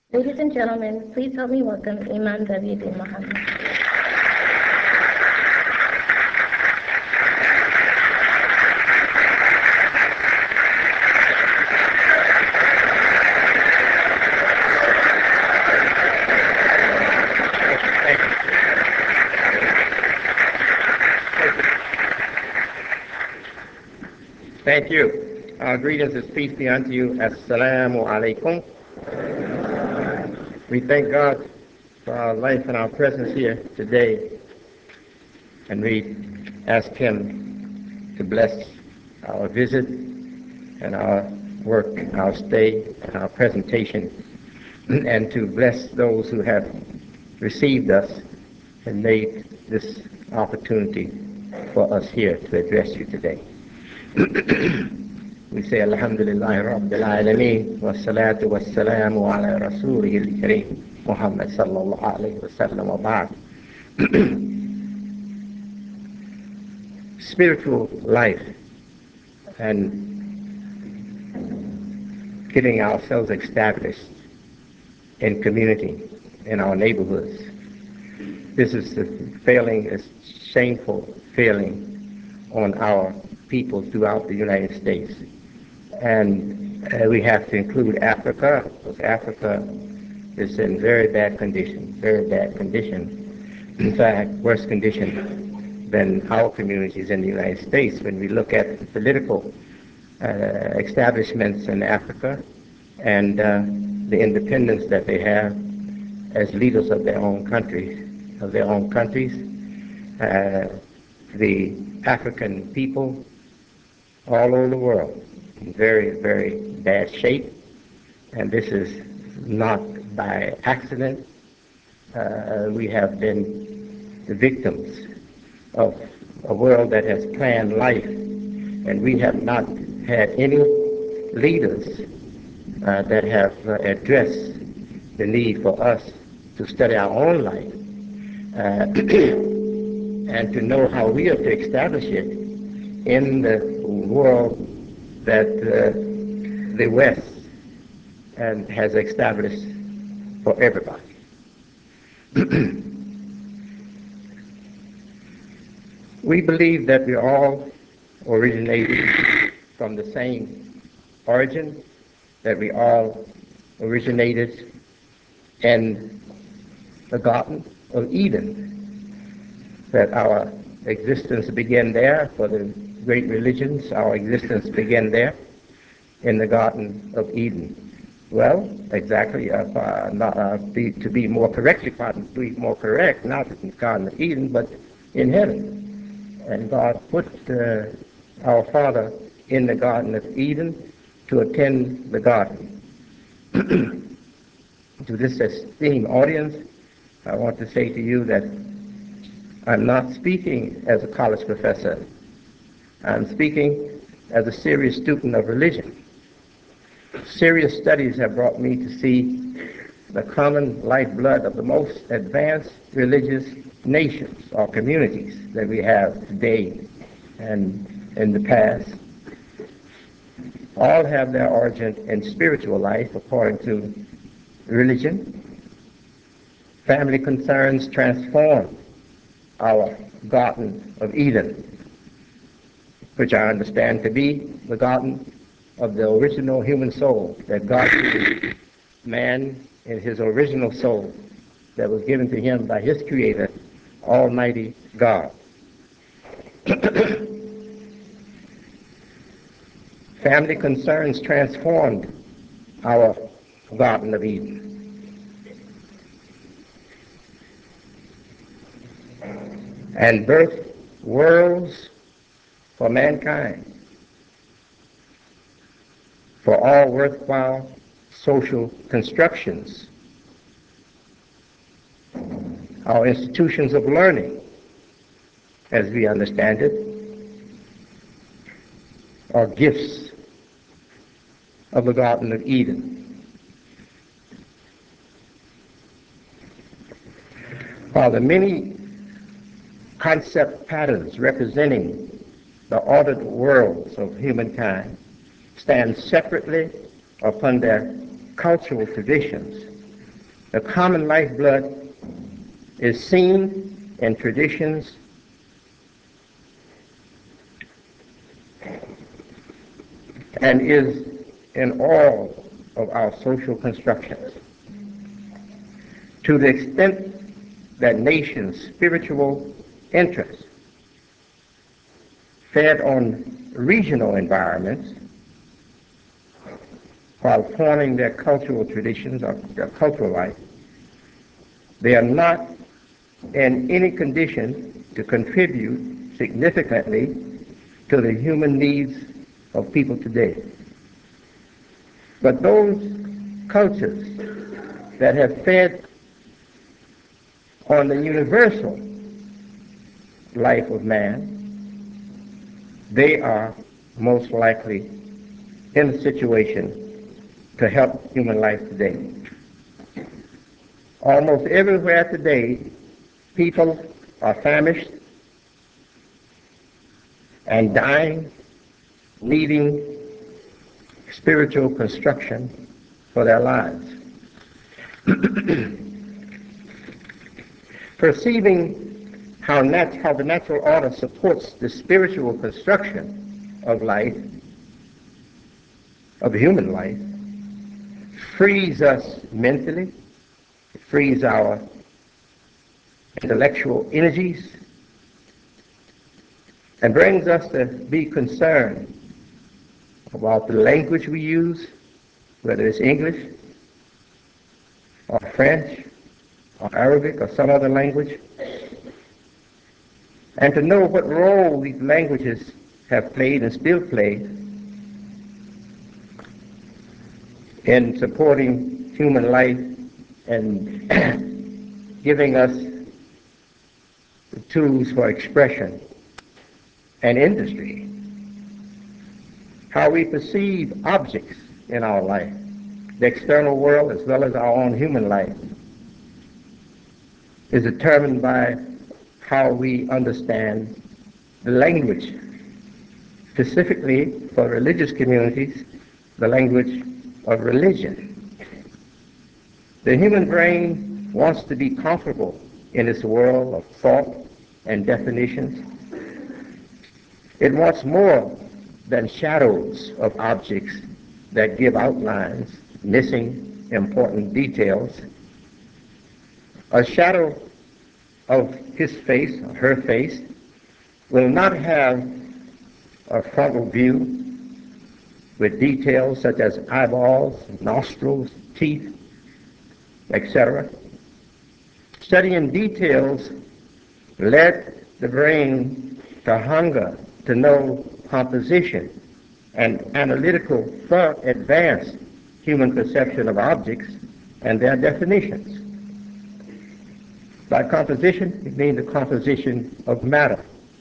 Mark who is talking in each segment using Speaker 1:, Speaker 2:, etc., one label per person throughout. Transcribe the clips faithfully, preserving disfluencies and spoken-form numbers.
Speaker 1: Ladies and gentlemen, please help me welcome Imam David bin Mohammed.
Speaker 2: Thank you. Our greetings is peace be unto you. Assalamu alaikum. We thank God for our life and our presence here today. And we ask Him to bless our visit and our work, our stay, and our presentation, and to bless those who have received us and made this opportunity for us here to address you today. We say Alhamdulillah Rabbil Alameen wa salatu wa salamu ala Rasulihil Kareem Muhammad sallallahu alayhi wa sallam wa ba'd. Spiritual life and getting ourselves established in community, in our neighborhoods. This is the failing, is shameful failing on our people throughout the United States. And uh, we have to include Africa, because Africa is in very bad condition, very bad condition. In fact, worse condition than our communities in the United States. When we look at the political uh, establishments in Africa and uh, the independence that they have as leaders of their own countries, of their own countries, uh, the African people all over the world in very, very bad shape, and this is not by accident. Uh, we have been the victims of a world that has planned life, and we have not had any leaders uh, that have uh, addressed the need for us to study our own life uh, and to know how we are to establish it in the world that uh, the West and has established for everybody. We believe that we all originated from the same origin, that we all originated in the Garden of Eden, that our existence began there. For the great religions, our existence began there in the Garden of Eden. Well, exactly, uh, uh, not, uh, be, to be more correctly, pardon, to be more correct, not in the Garden of Eden, but in heaven. And God put uh, our Father in the Garden of Eden to attend the garden. To this esteemed audience, I want to say to you that I'm not speaking as a college professor. I'm speaking as a serious student of religion. Serious studies have brought me to see the common lifeblood of the most advanced religious nations or communities that we have today and in the past. All have their origin in spiritual life according to religion. Family concerns transform our Garden of Eden, which I understand to be the garden of the original human soul, that God created man in his original soul that was given to him by his Creator, Almighty God. Family concerns transformed our Garden of Eden. And birthed worlds for mankind, for all worthwhile social constructions. Our institutions of learning, as we understand it, are gifts of the Garden of Eden. While the many concept patterns representing the ordered worlds of humankind stand separately upon their cultural traditions, The common lifeblood is seen in traditions and is in all of our social constructions. To the extent that nations' spiritual interests fed on regional environments while forming their cultural traditions or their cultural life, they are not in any condition to contribute significantly to the human needs of people today. But those cultures that have fed on the universal life of man, they are most likely in a situation to help human life today. Almost everywhere today, people are famished and dying, needing spiritual construction for their lives. Perceiving how, nat- how the natural order supports the spiritual construction of life, of human life, frees us mentally, frees our intellectual energies, and brings us to be concerned about the language we use, whether it's English or French or Arabic or some other language, and to know what role these languages have played and still play in supporting human life and giving us the tools for expression and industry. How we perceive objects in our life, the external world as well as our own human life, is determined by how we understand the language, specifically for religious communities, the language of religion. The human brain wants to be comfortable in this world of thought and definitions. It wants more than shadows of objects that give outlines, missing important details. A shadow of his face, or her face, will not have a frontal view with details such as eyeballs, nostrils, teeth, et cetera. Studying details led the brain to hunger to know composition and analytical, far advanced human perception of objects and their definitions. By composition, we mean the composition of matter.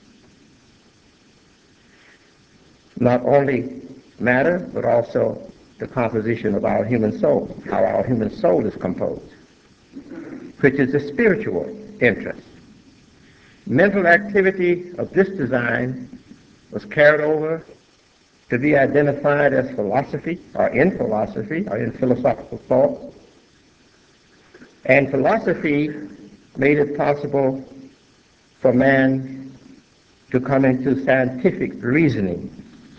Speaker 2: Not only matter, but also the composition of our human soul, how our human soul is composed, which is a spiritual interest. Mental activity of this design was carried over to be identified as philosophy, or in philosophy, or in philosophical thought. And philosophy made it possible for man to come into scientific reasoning,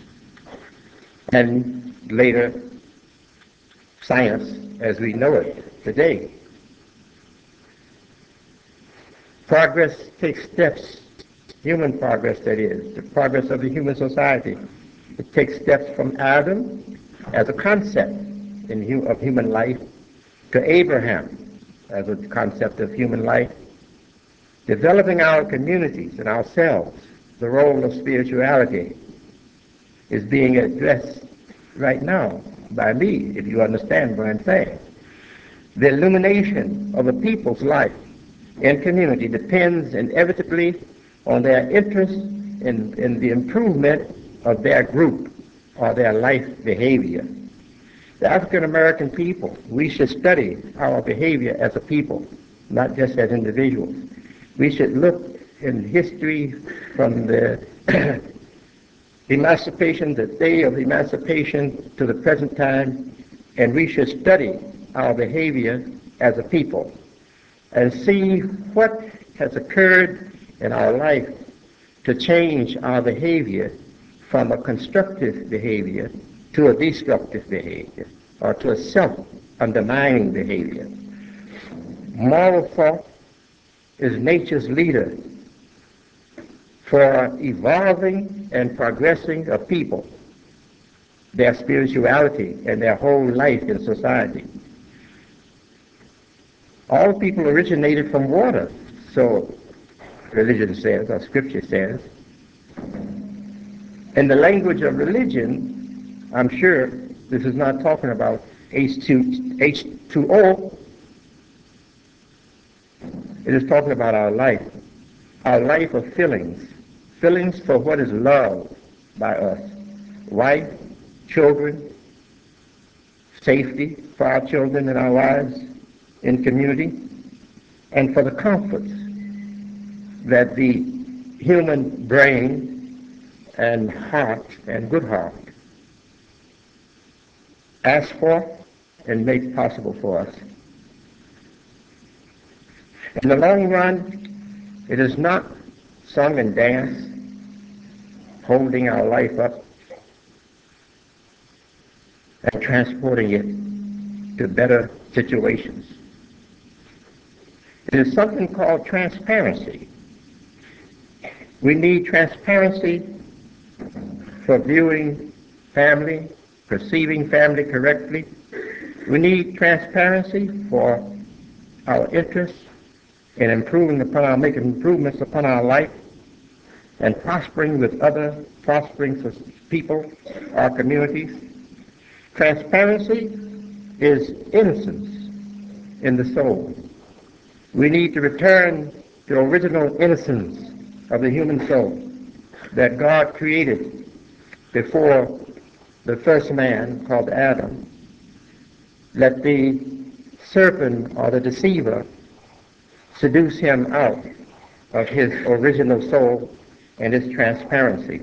Speaker 2: and later science as we know it today. Progress takes steps, human progress that is, the progress of the human society. It takes steps from Adam as a concept in hu- of human life to Abraham as a concept of human life, developing our communities and ourselves. The role of spirituality is being addressed right now by me, if you understand what I'm saying. The illumination of a people's life and community depends inevitably on their interest in, in the improvement of their group or their life behavior. The African American people, we should study our behavior as a people, not just as individuals. We should look in history from the emancipation, the day of emancipation to the present time, and we should study our behavior as a people and see what has occurred in our life to change our behavior from a constructive behavior to a destructive behavior or to a self-undermining behavior. Moral thought is nature's leader for evolving and progressing a people, their spirituality, and their whole life in society. All people originated from water, so religion says, or scripture says. In the language of religion, I'm sure this is not talking about H two O. It is talking about our life, our life of feelings, feelings for what is loved by us, wife, children, safety for our children and our wives in community, and for the comforts that the human brain and heart and good heart ask for and make possible for us. In the long run, it is not song and dance holding our life up and transporting it to better situations. It is something called transparency. We need transparency for viewing family, perceiving family correctly. We need transparency for our interests in improving upon our, making improvements upon our life and prospering with other prospering people, our communities. Transparency is innocence in the soul. We need to return to the original innocence of the human soul that God created before the first man, called Adam. Let the serpent or the deceiver seduce him out of his original soul and his transparency.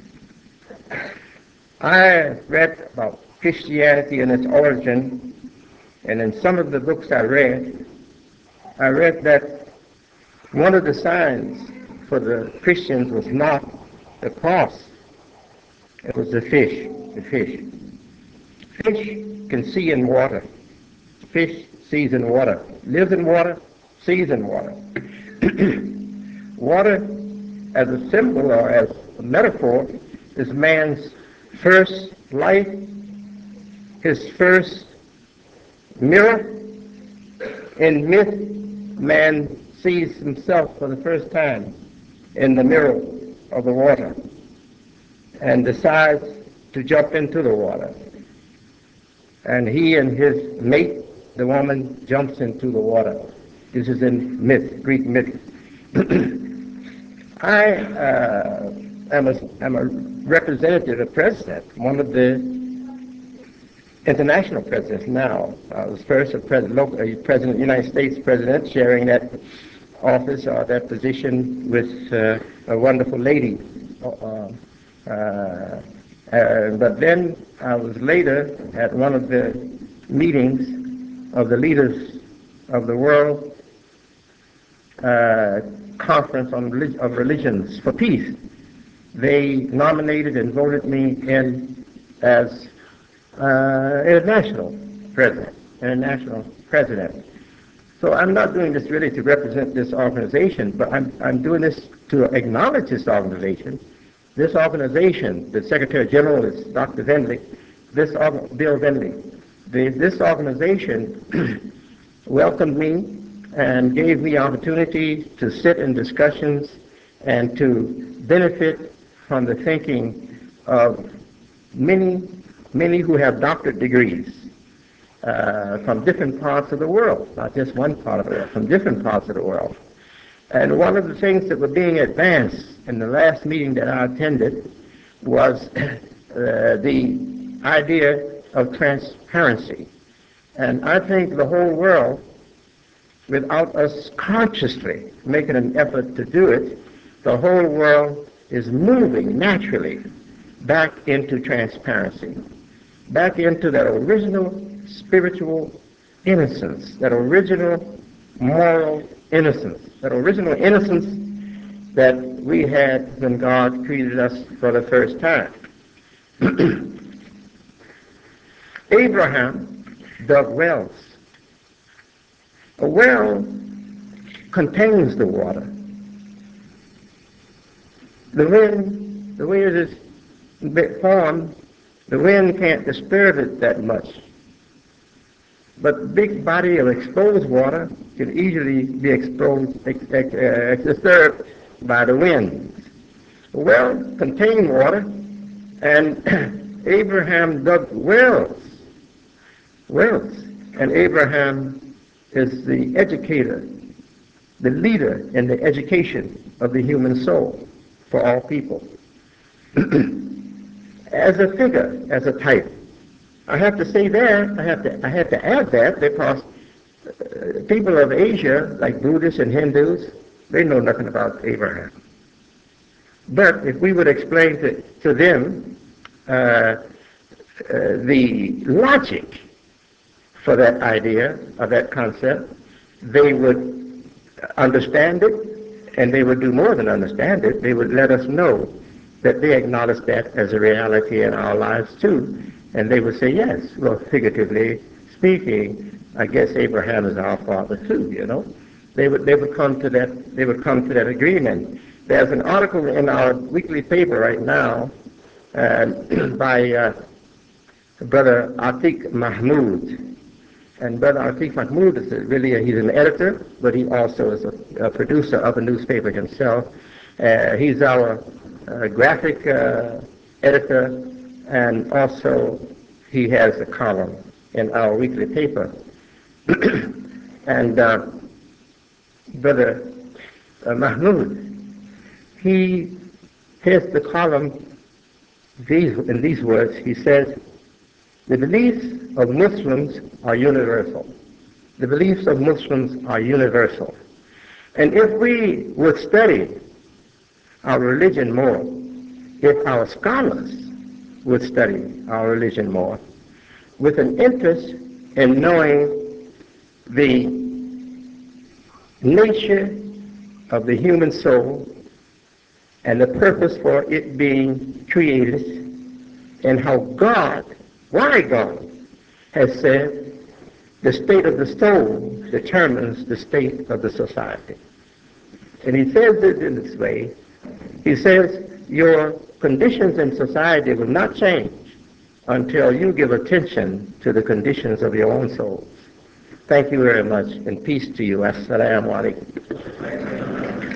Speaker 2: I read about Christianity and its origin, and in some of the books I read, I read that one of the signs for the Christians was not the cross, it was the fish, the fish. Fish can see in water. Fish sees in water, lives in water, sees in water. Water, as a symbol or as a metaphor, is man's first life, his first mirror. In myth, man sees himself for the first time in the mirror of the water and decides to jump into the water. And he and his mate, the woman, jumps into the water. This is in myth, Greek myth. I uh, am, a, am a representative, a president, one of the international presidents now. I was first a president, local, a president of the United States president, sharing that office or that position with uh, a wonderful lady. Uh, uh, uh, but then I was later at one of the meetings of the leaders of the world uh, conference on relig- of religions for peace. They nominated and voted me in as uh, international president, international president. So I'm not doing this really to represent this organization, but I'm, I'm doing this to acknowledge this organization. This organization, the Secretary General is Doctor Vendley, this Bill Vendley. The, this organization welcomed me and gave me opportunity to sit in discussions and to benefit from the thinking of many, many who have doctorate degrees uh, from different parts of the world, not just one part of the world, from different parts of the world. And one of the things that were being advanced in the last meeting that I attended was uh, the idea of transparency. And I think the whole world, without us consciously making an effort to do it, the whole world is moving naturally back into transparency, back into that original spiritual innocence, that original moral innocence, that original innocence that we had when God created us for the first time. Abraham dug wells. A well contains the water. The wind, the way it is formed, the wind can't disturb it that much. But the big body of exposed water can easily be exposed, ex, ex, uh, disturbed by the wind. A well contained water, and Abraham dug wells. Wells. And Abraham is the educator, the leader in the education of the human soul for all people. As a figure, as a type. I have to say that, I have to, I have to add that because uh, people of Asia, like Buddhists and Hindus, they know nothing about Abraham. But if we would explain to, to them uh, uh, the logic for that idea, or that concept, they would understand it, and they would do more than understand it. They would let us know that they acknowledge that as a reality in our lives too. And they would say, yes, well, figuratively speaking, I guess Abraham is our father too, you know. They would they would come to that they would come to that agreement. There's an article in our weekly paper right now uh, by uh, Brother Atiq Mahmood. And Brother Atiq Mahmood is a, really a, he's an editor, but he also is a, a producer of a newspaper himself. Uh, he's our uh, graphic uh, editor, and also he has a column in our weekly paper. And uh, Brother uh, Mahmoud, he has the column these, in these words. He says, the beliefs of Muslims are universal. The beliefs of Muslims are universal. And if we would study our religion more, if our scholars would study our religion more, with an interest in knowing the nature of the human soul and the purpose for it being created, and how God, why God, has said the state of the soul determines the state of the society. And he says it in this way. He says, your conditions in society will not change until you give attention to the conditions of your own souls. Thank you very much, and peace to you. Assalamu alaikum.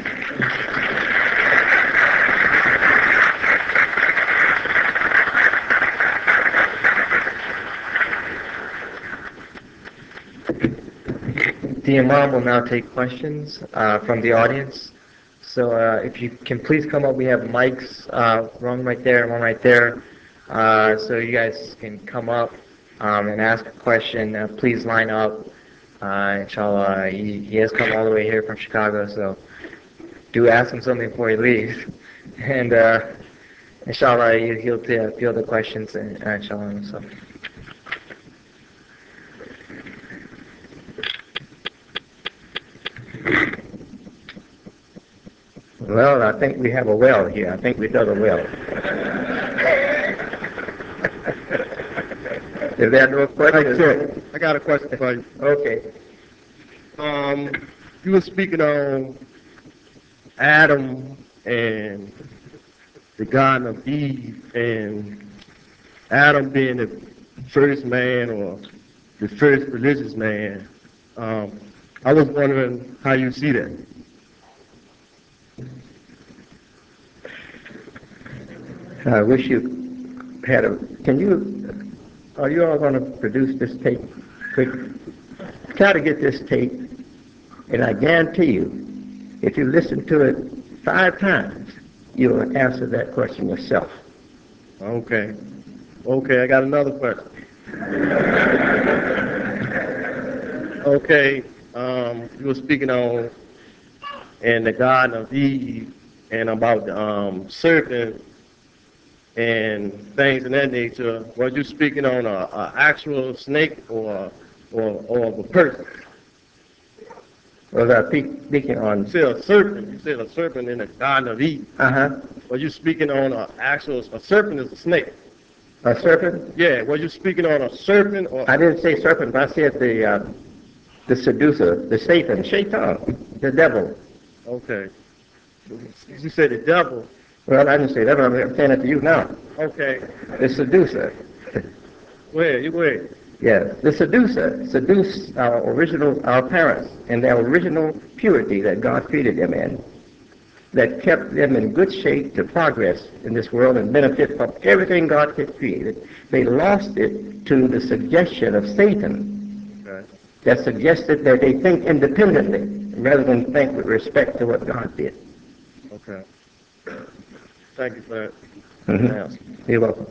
Speaker 3: The Imam will now take questions uh, from the audience. So uh, if you can please come up, we have mics, uh, one right there, one right there. Uh, so you guys can come up um, and ask a question. Uh, please line up. Uh, inshallah, he, he has come all the way here from Chicago, so do ask him something before he leaves. And uh, inshallah, he, he'll field the questions, and, uh, inshallah. So.
Speaker 2: Well, I think we have a well here. I think we dug a well. Is there no question?
Speaker 4: Sure. I got a question for you.
Speaker 2: Okay.
Speaker 4: Um, you were speaking on Adam and the Garden of Eve, and Adam being the first man or the first religious man. Um, I was wondering how you see that.
Speaker 2: I wish you had a, can you, are you all going to produce this tape quick? Try to get this tape, and I guarantee you, if you listen to it five times, you'll answer that question yourself.
Speaker 4: Okay. Okay, I got another question. Okay, um, you were speaking on in the Garden of Eve and about the um, serpent and things of that nature. Was you speaking on a, a actual snake, or or, or of a person?
Speaker 2: Was I pe- speaking on?
Speaker 4: You said a serpent. You said a serpent in the Garden of Eden.
Speaker 2: Uh-huh.
Speaker 4: Were you speaking on a actual, a serpent is a snake?
Speaker 2: A serpent?
Speaker 4: Yeah, were you speaking on a serpent or?
Speaker 2: I didn't say serpent, but I said the, uh, the seducer, the Satan, Shaitan, the devil.
Speaker 4: Okay. You said the devil.
Speaker 2: Well, I didn't say that, but I'm saying it to you now.
Speaker 4: Okay.
Speaker 2: The seducer.
Speaker 4: Go ahead, you go ahead.
Speaker 2: Yes, the seducer seduced our original, our parents in their original purity that God created them in, that kept them in good shape to progress in this world and benefit from everything God had created. They lost it to the suggestion of Satan,
Speaker 4: Okay.
Speaker 2: that suggested that they think independently rather than think with respect to what God did.
Speaker 4: Okay. Thank you for that.
Speaker 2: Mhm.
Speaker 4: answer.
Speaker 2: You're welcome.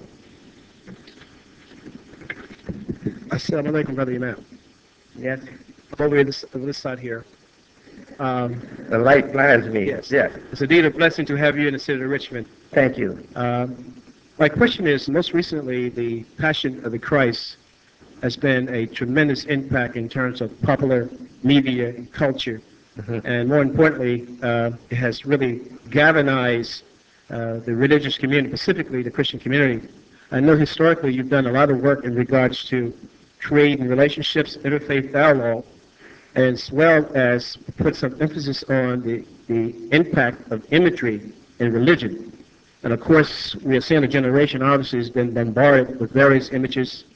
Speaker 5: Assalamu alaikum, Brother Imam.
Speaker 2: Yes.
Speaker 5: I'm over this, over this side here. Um,
Speaker 2: The light blinds me.
Speaker 5: yes.
Speaker 2: Yes.
Speaker 5: It's indeed a blessing to have you in the city of Richmond.
Speaker 2: Thank you.
Speaker 5: Um, my question is, most recently, the Passion of the Christ has been a tremendous impact in terms of popular media and culture.
Speaker 2: Mhm.
Speaker 5: And more importantly, uh, it has really galvanized uh, the religious community, specifically the Christian community. I know historically you've done a lot of work in regards to creating relationships, interfaith dialogue, as well as put some emphasis on the, the impact of imagery in religion. And of course, we are seeing a generation obviously has been bombarded with various images